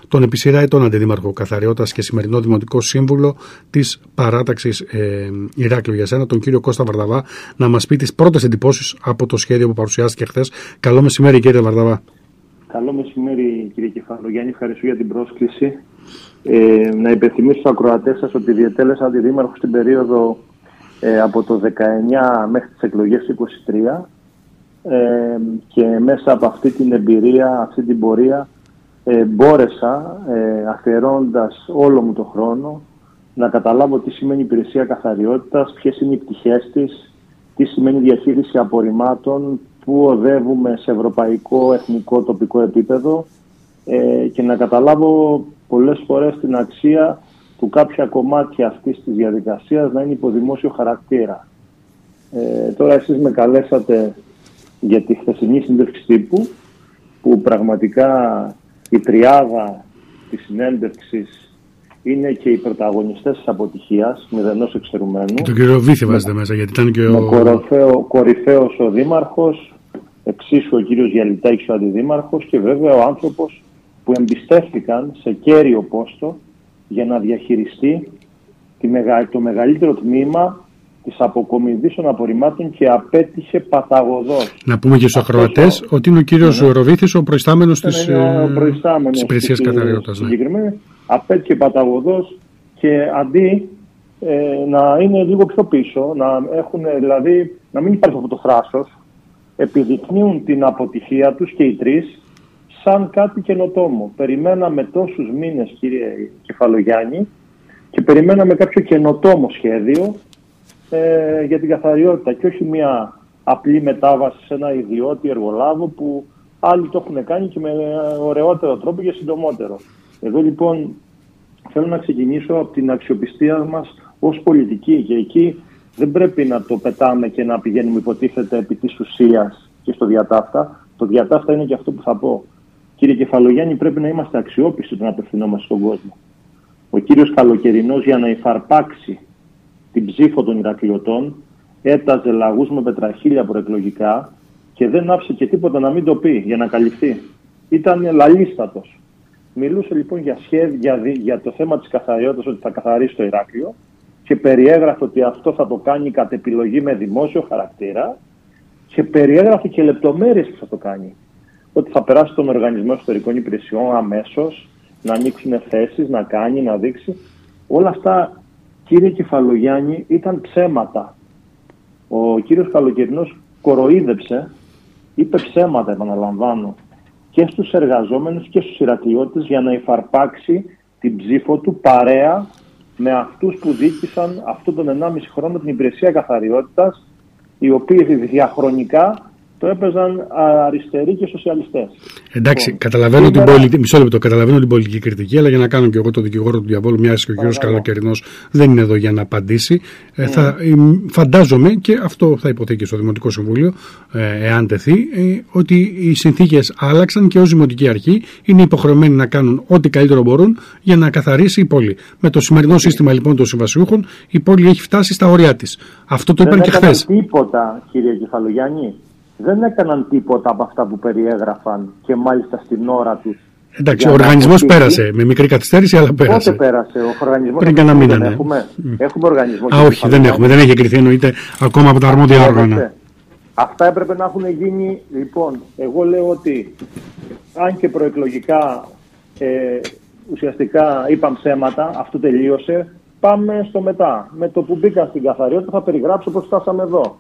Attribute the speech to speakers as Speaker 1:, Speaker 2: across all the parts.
Speaker 1: τον επί σειρά ετών αντιδήμαρχο καθαριότητας και σημερινό δημοτικό σύμβουλο της παράταξης Ηράκλειο για σένα, τον κύριο Κώστα Βαρδαβά, να μας πει τις πρώτες εντυπώσεις από το σχέδιο που παρουσιάστηκε χθες. Καλό μεσημέρι, κύριε Βαρδαβά.
Speaker 2: Καλό μεσημέρι, κύριε Κεφαλογιάννη. Ευχαριστώ για την πρόσκληση. Να υπενθυμίσω στους ακροατές σας ότι διετέλεσα αντιδήμαρχο στην περίοδο από το 19 μέχρι τις εκλογές του 23 και μέσα από αυτή την εμπειρία, αυτή την πορεία μπόρεσα, αφιερώνοντας όλο μου το χρόνο, να καταλάβω τι σημαίνει υπηρεσία καθαριότητας, ποιες είναι οι πτυχές της, τι σημαίνει διαχείριση απορριμμάτων, πού οδεύουμε σε ευρωπαϊκό, εθνικό, τοπικό επίπεδο και να καταλάβω πολλές φορές την αξία του κάποια κομμάτια αυτής της διαδικασίας να είναι υποδημόσιο χαρακτήρα. Τώρα εσείς με καλέσατε για τη χθεσινή συνέντευξη τύπου, που πραγματικά η τριάδα της συνέντευξης είναι και οι πρωταγωνιστές της αποτυχίας, μηδενός εξαιρουμένου.
Speaker 1: Και τον κύριο Βύθη βάζετε μέσα, γιατί ήταν και
Speaker 2: κορυφαίος ο δήμαρχος, εξίσου ο κύριος Γιαλιτάκης ο αντιδήμαρχος και βέβαια ο άνθρωπος που εμπιστεύτηκαν σε κέριο πόστο για να διαχειριστεί το μεγαλύτερο τμήμα της αποκομιδής των απορριμμάτων και απέτυχε παταγωδώς.
Speaker 1: Να πούμε και στους ακροατές ότι είναι ο κύριος Ροβίθης ο προϊστάμενος της υπηρεσίας καθαριότητας.
Speaker 2: Συγκεκριμένα απέτυχε παταγωδώς και αντί να είναι λίγο πιο πίσω, δηλαδή να μην υπάρχει αυτό το θράσος, επιδεικνύουν την αποτυχία τους και οι τρεις σαν κάτι καινοτόμο. Περιμέναμε τόσους μήνες, κύριε Κεφαλογιάννη, και περιμέναμε κάποιο καινοτόμο σχέδιο για την καθαριότητα και όχι μια απλή μετάβαση σε ένα ιδιώτη εργολάβο που άλλοι το έχουν κάνει και με ωραιότερο τρόπο και συντομότερο. Εδώ λοιπόν θέλω να ξεκινήσω από την αξιοπιστία μας ως πολιτική και εκεί δεν πρέπει να το πετάμε και να πηγαίνουμε υποτίθεται επί της ουσίας και στο διατάφτα. Το διατάφτα είναι και αυτό που θα πω. Κύριε Κεφαλογιάννη, πρέπει να είμαστε αξιόπιστοι όταν απευθυνόμαστε στον κόσμο. Ο κύριος Καλοκαιρινός για να υφαρπάξει την ψήφο των Ηρακλειωτών έταζε λαγούς με πετραχίλια προεκλογικά και δεν άφησε και τίποτα να μην το πει για να καλυφθεί. Ήταν λαλίστατος. Μιλούσε λοιπόν για το θέμα της καθαριότητας, ότι θα καθαρίσει το Ηράκλειο και περιέγραφε ότι αυτό θα το κάνει κατ' επιλογή με δημόσιο χαρακτήρα και περιέγραφε και λεπτομέρειες που θα το κάνει. Ότι θα περάσει τον Οργανισμό Εσωτερικών Υπηρεσιών αμέσως, να ανοίξουν θέσεις, να κάνει, να δείξει. Όλα αυτά, κύριε Κεφαλογιάννη, ήταν ψέματα. Ο κύριος Καλοκαιρινός κοροϊδεύσε, είπε ψέματα, επαναλαμβάνω, και στους εργαζόμενους και στους Ηρακλειώτες για να υφαρπάξει την ψήφο του παρέα με αυτούς που δίκησαν αυτόν τον 1,5 χρόνο την υπηρεσία καθαριότητας, οι οποίοι διαχρονικά το έπαιζαν αριστεροί και σοσιαλιστές.
Speaker 1: Εντάξει, καταλαβαίνω την πολιτική κριτική, αλλά για να κάνω και εγώ το δικηγόρο του διαβόλου, μιας και ο κ. Καλοκαιρινός δεν είναι εδώ για να απαντήσει. Φαντάζομαι, και αυτό θα υποθεί και στο Δημοτικό Συμβούλιο, εάν τεθεί, ότι οι συνθήκες άλλαξαν και ως Δημοτική Αρχή είναι υποχρεωμένοι να κάνουν ό,τι καλύτερο μπορούν για να καθαρίσει η πόλη. Με το σημερινό σύστημα λοιπόν των συμβασιούχων, η πόλη έχει φτάσει στα όρια της. Αυτό το είπαν και χθες.
Speaker 2: Δεν έκαναν τίποτα, κύριε Κεφαλογιάννη. Δεν έκαναν τίποτα από αυτά που περιέγραφαν και μάλιστα στην ώρα τους.
Speaker 1: Εντάξει, ο οργανισμός πέρασε με μικρή καθυστέρηση, αλλά πέρασε.
Speaker 2: Πότε πέρασε ο οργανισμός?
Speaker 1: Πριν κανένα μήνα.
Speaker 2: Έχουμε οργανισμό.
Speaker 1: Όχι, δεν έχουμε. Δεν έχει εγκριθεί, εννοείται, ακόμα από τα αρμόδια όργανα.
Speaker 2: Αυτά έπρεπε να έχουν γίνει. Λοιπόν, εγώ λέω ότι αν και προεκλογικά ουσιαστικά είπαν ψέματα, αυτό τελείωσε. Πάμε στο μετά. Με το που μπήκα στην καθαριότητα θα περιγράψω πώς φτάσαμε εδώ.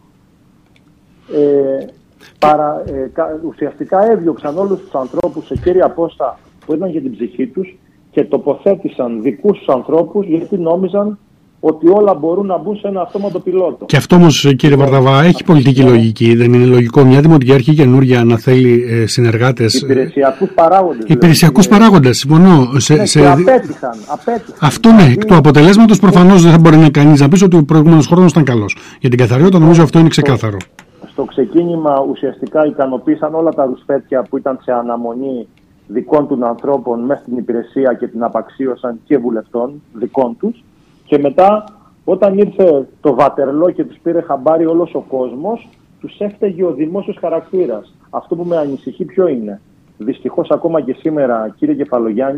Speaker 2: Ουσιαστικά έδιωξαν όλους τους ανθρώπους σε κέρια πόστα που ήταν για την ψυχή τους και τοποθέτησαν δικούς τους ανθρώπους γιατί νόμιζαν ότι όλα μπορούν να μπουν σε ένα αυτόματο πιλότο.
Speaker 1: Και αυτό όμως, κύριε Βαρδαβά, έχει πολιτική λογική. Δεν είναι λογικό μια Δημοτική Αρχή καινούρια να θέλει συνεργάτες?
Speaker 2: Υπηρεσιακούς
Speaker 1: παράγοντες, συμφωνώ.
Speaker 2: Απέτυχαν.
Speaker 1: Αυτό ναι, εκ του αποτελέσματος προφανώς δεν θα μπορεί να κανείς να πει ότι ο προηγούμενος χρόνος ήταν καλός. Για την καθαριότητα νομίζω αυτό είναι ξεκάθαρο.
Speaker 2: Στο ξεκίνημα ουσιαστικά ικανοποίησαν όλα τα ρουσφέτια που ήταν σε αναμονή δικών των ανθρώπων μέσα στην υπηρεσία και την απαξίωσαν και βουλευτών δικών τους. Και μετά όταν ήρθε το Βατερλό και τους πήρε χαμπάρι όλος ο κόσμος, τους έφταιγε ο δημόσιος χαρακτήρας. Αυτό που με ανησυχεί ποιο είναι? Δυστυχώς ακόμα και σήμερα, κύριε Κεφαλογιάννη,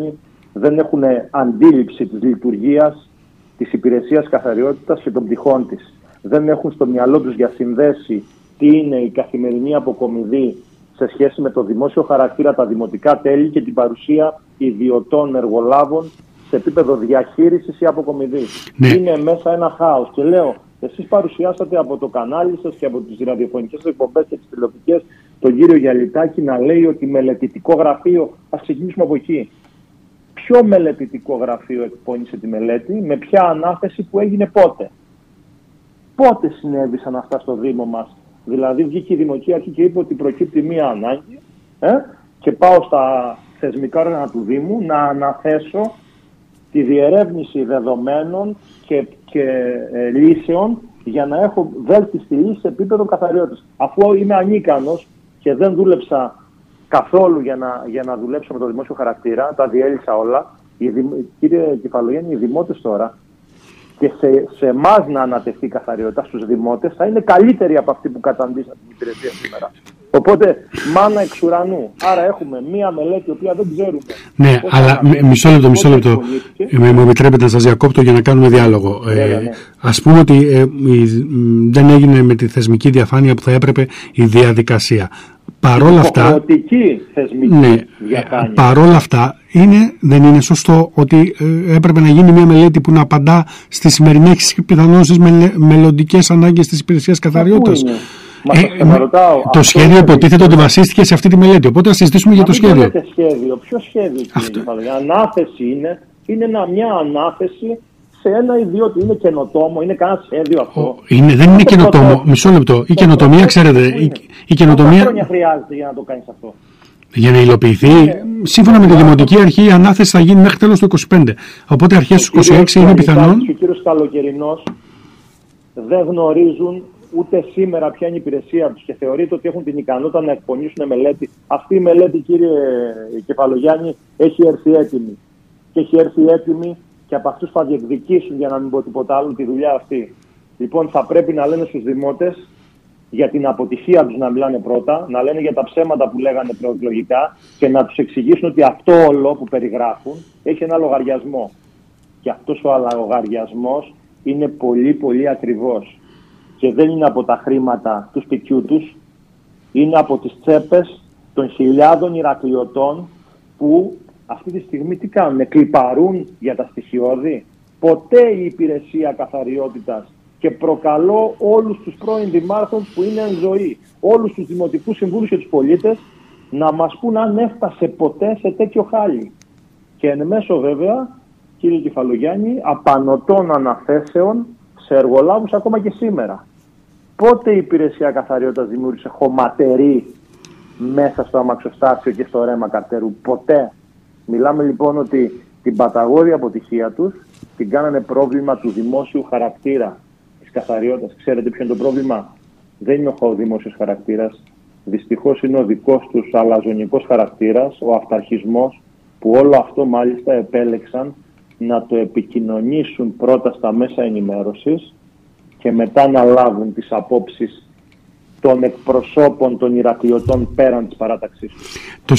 Speaker 2: δεν έχουν αντίληψη της λειτουργίας της υπηρεσίας καθαριότητας και των πτυχών της. Δεν έχουν στο μυαλό τους διασυνδέσει τι είναι η καθημερινή αποκομιδή σε σχέση με το δημόσιο χαρακτήρα, τα δημοτικά τέλη και την παρουσία ιδιωτών εργολάβων σε επίπεδο διαχείρισης ή αποκομιδής.
Speaker 1: Ναι.
Speaker 2: Είναι μέσα ένα χάος. Και λέω, εσείς παρουσιάσατε από το κανάλι σας και από τις ραδιοφωνικές εκπομπές και τις τηλεοπτικές τον κύριο Γιαλιτάκη να λέει ότι μελετητικό γραφείο, ας ξεκινήσουμε από εκεί. Ποιο μελετητικό γραφείο εκπώνησε τη μελέτη, με ποια ανάθεση, που έγινε πότε? Πότε συνέβησαν αυτά στο Δήμο μας? Δηλαδή βγήκε η Δημοτική Αρχή και είπε ότι προκύπτει μία ανάγκη και πάω στα θεσμικά όργανα του Δήμου να αναθέσω τη διερεύνηση δεδομένων και λύσεων για να έχω βέλτιστη λύση σε επίπεδο καθαριότητας. Αφού είμαι ανίκανος και δεν δούλεψα καθόλου για να δουλέψω με το δημόσιο χαρακτήρα, τα διέλυσα όλα. Κύριε Κεφαλογιάννη, οι δημότες τώρα, και σε εμάς να ανατεθεί η καθαριότητα στους δημότες, θα είναι καλύτεροι από αυτοί που καταντήσαν την υπηρεσία σήμερα. Οπότε, μάνα εξ ουρανού. Άρα έχουμε μία μελέτη, η οποία δεν ξέρουμε.
Speaker 1: Ναι, αλλά μισό λεπτό. Μου επιτρέπετε να σας διακόπτω για να κάνουμε διάλογο.
Speaker 2: Ναι.
Speaker 1: Ας πούμε ότι δεν έγινε με τη θεσμική διαφάνεια που θα έπρεπε η διαδικασία. Παρόλα αυτά,
Speaker 2: ναι,
Speaker 1: παρόλα αυτά δεν είναι σωστό ότι έπρεπε να γίνει μια μελέτη που να απαντά στις σημερινές και πιθανώς στις μελλοντικές ανάγκες της υπηρεσίας καθαριότητας. Το σχέδιο υποτίθεται ότι βασίστηκε σε αυτή τη μελέτη. Οπότε να συζητήσουμε για το σχέδιο.
Speaker 2: Ποιο σχέδιο? Ανάθεση είναι μια ανάθεση σε ένα ιδιότητα. Είναι καινοτόμο, είναι κανένα σχέδιο αυτό?
Speaker 1: Δεν είναι καινοτόμο. Μισό λεπτό. Η καινοτομία, ξέρετε. Πόσα
Speaker 2: χρόνια χρειάζεται για να το κάνεις αυτό?
Speaker 1: Για να υλοποιηθεί, σύμφωνα με τη Δημοτική Αρχή, η ανάθεση θα γίνει μέχρι τέλος του 25. Οπότε αρχές του 26 είναι πιθανόν.
Speaker 2: Ο κύριος Καλοκαιρινός δεν γνωρίζουν ούτε σήμερα ποια είναι η υπηρεσία τους και θεωρείται ότι έχουν την ικανότητα να εκπονήσουν μελέτη. Αυτή η μελέτη, κύριε Κεφαλογιάννη, έχει έρθει έτοιμη. Και έχει έρθει έτοιμη και από αυτούς θα διεκδικήσουν, για να μην πω τίποτα άλλο, τη δουλειά αυτή. Λοιπόν, θα πρέπει να λένε στους δημότες για την αποτυχία τους, να μιλάνε πρώτα, να λένε για τα ψέματα που λέγανε προεκλογικά και να τους εξηγήσουν ότι αυτό όλο που περιγράφουν έχει ένα λογαριασμό. Και αυτός ο λογαριασμός είναι πολύ πολύ ακριβώς. Και δεν είναι από τα χρήματα του σπιτιού τους, είναι από τις τσέπες των χιλιάδων Ηρακλειωτών που αυτή τη στιγμή τι κάνουν? Κλιπαρούν για τα στοιχειώδη. Ποτέ η υπηρεσία καθαριότητας, και προκαλώ όλους τους πρώην δημάρχους που είναι εν ζωή, όλους τους δημοτικούς συμβούλους και τους πολίτες, να μας πούν αν έφτασε ποτέ σε τέτοιο χάλι. Και εν μέσω βέβαια, κύριε Κεφαλογιάννη, απανωτών αναθέσεων σε εργολάβους ακόμα και σήμερα. Πότε η υπηρεσία καθαριότητας δημιούργησε χωματερή μέσα στο αμαξοστάσιο και στο ρέμα Καρτερού? Ποτέ. Μιλάμε λοιπόν ότι την παταγώδη αποτυχία τους την κάνανε πρόβλημα του δημόσιου χαρακτήρα της καθαριότητας. Ξέρετε ποιο είναι το πρόβλημα? Δεν είναι ο δημόσιος χαρακτήρας. Δυστυχώς είναι ο δικός τους αλαζονικός χαρακτήρας, ο αυταρχισμός, που όλο αυτό μάλιστα επέλεξαν να το επικοινωνήσουν πρώτα στα μέσα ενημέρωσης και μετά να λάβουν τις απόψεις των εκπροσώπων των Ηρακλειωτών πέραν της παράταξής τους.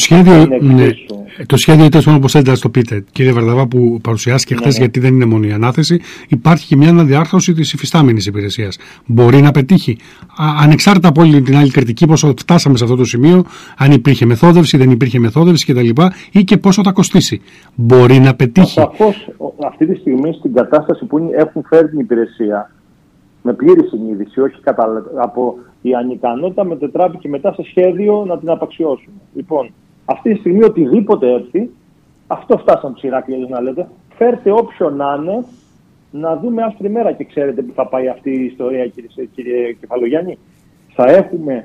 Speaker 1: Το σχέδιο ήταν, όπως θέλετε να το πείτε, κύριε Βαρδαβά, που παρουσιάστηκε χθες, γιατί δεν είναι μόνο η ανάθεση, υπάρχει και μια αναδιάρθρωση της υφιστάμενης υπηρεσίας. Μπορεί να πετύχει, ανεξάρτητα από όλη την άλλη κριτική, πόσο φτάσαμε σε αυτό το σημείο, αν υπήρχε μεθόδευση, δεν υπήρχε μεθόδευση κτλ. Ή και πόσο θα κοστίσει. Μπορεί να πετύχει.
Speaker 2: Σαφώς, αυτή τη στιγμή στην κατάσταση που έχουν φέρει την υπηρεσία, με πλήρη συνείδηση, όχι από η ανικανότητα, μετετράπηκε μετά σε σχέδιο να την απαξιώσουμε. Λοιπόν, αυτή τη στιγμή οτιδήποτε έρθει, αυτό φτάσαμε τους Ηράκλειες να λέτε, φέρτε όποιον να είναι, να δούμε άσπρη μέρα. Και ξέρετε που θα πάει αυτή η ιστορία, κύριε Κεφαλογιάννη? Θα έχουμε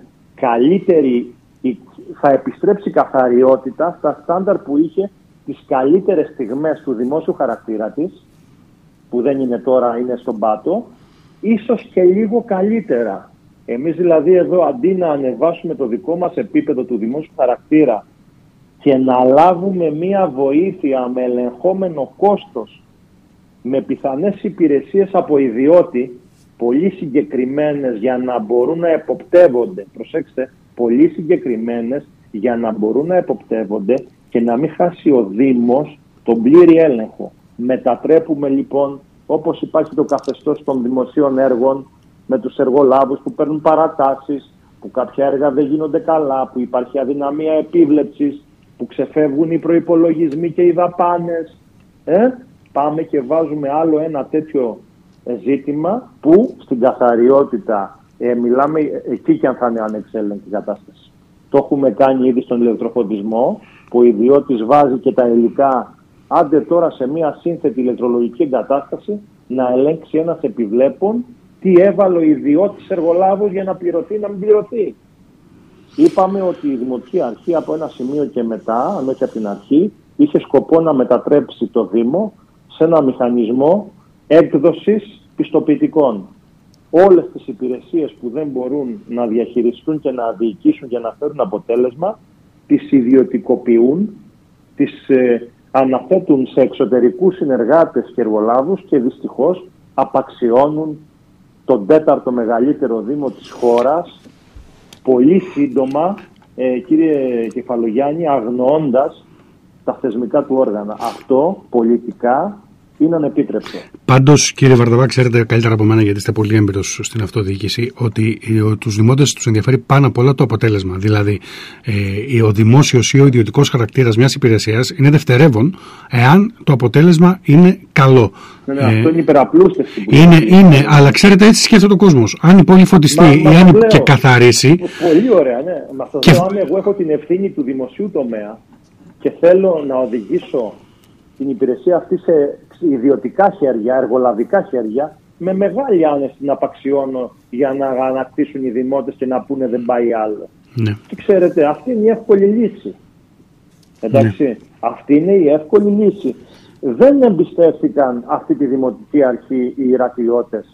Speaker 2: θα επιστρέψει καθαριότητα στα στάνταρ που είχε τις καλύτερες στιγμές του δημόσιου χαρακτήρα της, που δεν είναι τώρα, είναι στον πάτο, ίσως και λίγο καλύτερα. Εμείς δηλαδή εδώ, αντί να ανεβάσουμε το δικό μας επίπεδο του δημόσιου χαρακτήρα και να λάβουμε μία βοήθεια με ελεγχόμενο κόστος, με πιθανές υπηρεσίες από ιδιώτη, πολύ συγκεκριμένες για να μπορούν να εποπτεύονται, προσέξτε, πολύ συγκεκριμένες για να μπορούν να εποπτεύονται και να μην χάσει ο Δήμος τον πλήρη έλεγχο. Μετατρέπουμε λοιπόν, όπως υπάρχει το καθεστώς των δημοσίων έργων, με τους εργολάβους που παίρνουν παρατάσεις, που κάποια έργα δεν γίνονται καλά, που υπάρχει αδυναμία επίβλεψης, που ξεφεύγουν οι προϋπολογισμοί και οι δαπάνες. Πάμε και βάζουμε άλλο ένα τέτοιο ζήτημα που στην καθαριότητα μιλάμε εκεί και αν θα είναι ανεξέλεγκτη κατάσταση. Το έχουμε κάνει ήδη στον ηλεκτροφωτισμό, που ο ιδιώτης βάζει και τα υλικά, άντε τώρα σε μια σύνθετη ηλεκτρολογική εγκατάσταση, να ελέγξει ένας επιβλέπων τι έβαλε ο ιδιώτης εργολάβος για να πληρωθεί ή να μην πληρωθεί. Είπαμε ότι η Δημοτική Αρχή από ένα σημείο και μετά, αν όχι από την αρχή, είχε σκοπό να μετατρέψει το Δήμο σε ένα μηχανισμό έκδοσης πιστοποιητικών. Όλες τις υπηρεσίες που δεν μπορούν να διαχειριστούν και να διοικήσουν και να φέρουν αποτέλεσμα, τις ιδιωτικοποιούν, τις αναθέτουν σε εξωτερικούς συνεργάτες και εργολάβους και δυστυχώς απαξιώνουν τον 4ο μεγαλύτερο Δήμο της χώρας πολύ σύντομα, κύριε Κεφαλογιάννη, αγνοώντας τα θεσμικά του όργανα. Αυτό πολιτικά είναι ανεπίτρεπτο. Πάντως, κύριε Βαρδαβά, ξέρετε καλύτερα από μένα, γιατί είστε πολύ έμπειρος στην αυτοδιοίκηση, ότι τους δημότες τους ενδιαφέρει πάνω απ' όλα το αποτέλεσμα. Δηλαδή, ο δημόσιος ή ο ιδιωτικός χαρακτήρας μιας υπηρεσίας είναι δευτερεύον εάν το αποτέλεσμα είναι καλό. Ναι, αυτό είναι υπεραπλούστευση. Είναι, αλλά ξέρετε, έτσι σκέφτεται ο κόσμος. Αν η πόλη φωτιστεί ή αν και καθαρίσει. Πολύ ωραία, ναι. Μα αυτό αν εγώ έχω την ευθύνη του δημοσίου τομέα και θέλω να οδηγήσω την υπηρεσία αυτή σε ιδιωτικά χέρια, εργολαβικά χέρια, με μεγάλη άνεση την απαξιώνω για να ανακτήσουν οι δημότες και να πούνε δεν πάει άλλο. Ναι. Και ξέρετε, αυτή είναι η εύκολη λύση. Εντάξει, ναι. Αυτή είναι η εύκολη λύση. Δεν εμπιστεύτηκαν αυτή τη Δημοτική Αρχή οι Ηρακλειώτες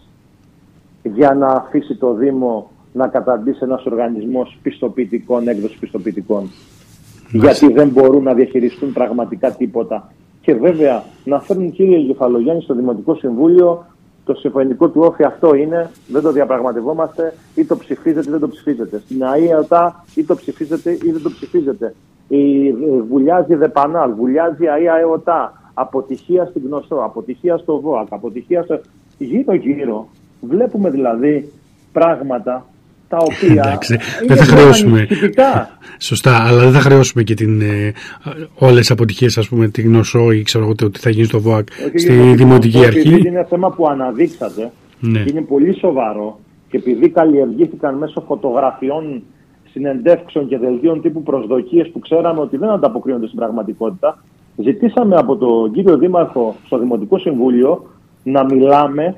Speaker 2: για να αφήσει το Δήμο να καταντήσει ένας οργανισμός πιστοποιητικών, έκδοση πιστοποιητικών. Γιατί δεν μπορούν να διαχειριστούν πραγματικά τίποτα. Και βέβαια να φέρνουν, κύριε Κεφαλογιάννη, στο Δημοτικό Συμβούλιο το συμφωνητικό του όφη, αυτό είναι, δεν το διαπραγματευόμαστε, ή το ψηφίζετε ή δεν το ψηφίζετε. Στην ΑΕΟΤΑ ή το ψηφίζετε ή δεν το ψηφίζετε. Βουλιάζει ΔΕΠΑΝΑΛ, βουλιάζει ΑΕΟΤΑ, αποτυχία στην Γνωστό, αποτυχία στο ΒΟΑΚ, αποτυχία στο... Γύρω-γύρω βλέπουμε δηλαδή πράγματα τα οποία εντάξει, δεν θα χρεώσουμε. Σωστά, αλλά δεν θα χρεώσουμε και όλες τις αποτυχίες, ας πούμε, τη Γνωσό ή ξέρω εγώ τι θα γίνει στο ΒΟΑΚ στη Δημοτική Αρχή. Είναι ένα θέμα που αναδείξατε, ναι. Είναι πολύ σοβαρό και επειδή καλλιεργήθηκαν μέσω φωτογραφιών, συνεντεύξεων και δελτίων τύπου προσδοκίες που ξέραμε ότι δεν ανταποκρίνονται στην πραγματικότητα, ζητήσαμε από τον κύριο Δήμαρχο στο Δημοτικό Συμβούλιο να μιλάμε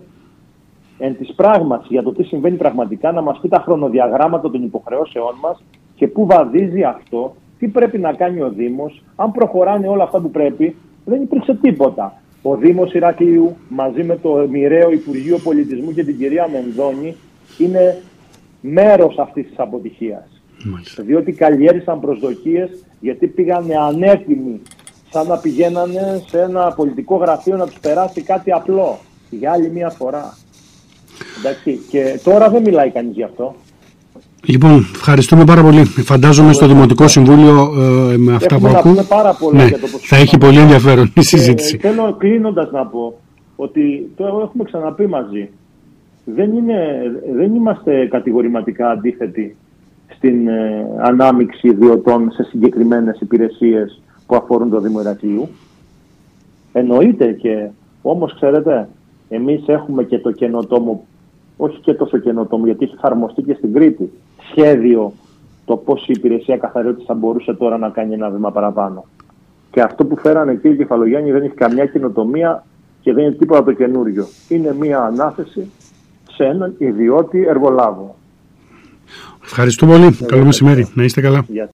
Speaker 2: εν της πράγματι για το τι συμβαίνει πραγματικά, να μας πει τα χρονοδιαγράμματα των υποχρεώσεών μας και πού βαδίζει αυτό, τι πρέπει να κάνει ο Δήμος. Αν προχωράνε όλα αυτά που πρέπει, δεν υπήρξε τίποτα. Ο Δήμος Ηρακλείου μαζί με το μοιραίο Υπουργείο Πολιτισμού και την κυρία Μενδώνη είναι μέρος αυτής της αποτυχίας. Μάλιστα. Διότι καλλιέργησαν προσδοκίες, γιατί πήγανε ανέτοιμοι, σαν να πηγαίνανε σε ένα πολιτικό γραφείο να τους περάσει κάτι απλό για άλλη μια φορά. Εντάξει, και τώρα δεν μιλάει κανείς γι' αυτό. Λοιπόν, ευχαριστούμε πάρα πολύ. Φαντάζομαι στο Δημοτικό Συμβούλιο με αυτά που ακούω ναι, θα έχει πολύ ενδιαφέρον η συζήτηση. Θέλω κλείνοντας να πω ότι το έχουμε ξαναπεί μαζί. Δεν είμαστε κατηγορηματικά αντίθετοι στην ανάμειξη ιδιωτών σε συγκεκριμένες υπηρεσίες που αφορούν το Δήμο Ηρακλείου. Εννοείται και όμως ξέρετε, εμείς έχουμε και το καινοτόμο, όχι και τόσο καινοτόμο γιατί έχει εφαρμοστεί και στην Κρήτη, σχέδιο το πώς η υπηρεσία καθαριότητας θα μπορούσε τώρα να κάνει ένα βήμα παραπάνω. Και αυτό που φέρανε κύριε Κεφαλογιάννη δεν έχει καμιά καινοτομία και δεν είναι τίποτα το καινούριο. Είναι μία ανάθεση σε έναν ιδιώτη εργολάβο. Ευχαριστώ πολύ. Καλό μεσημέρι. Να είστε καλά.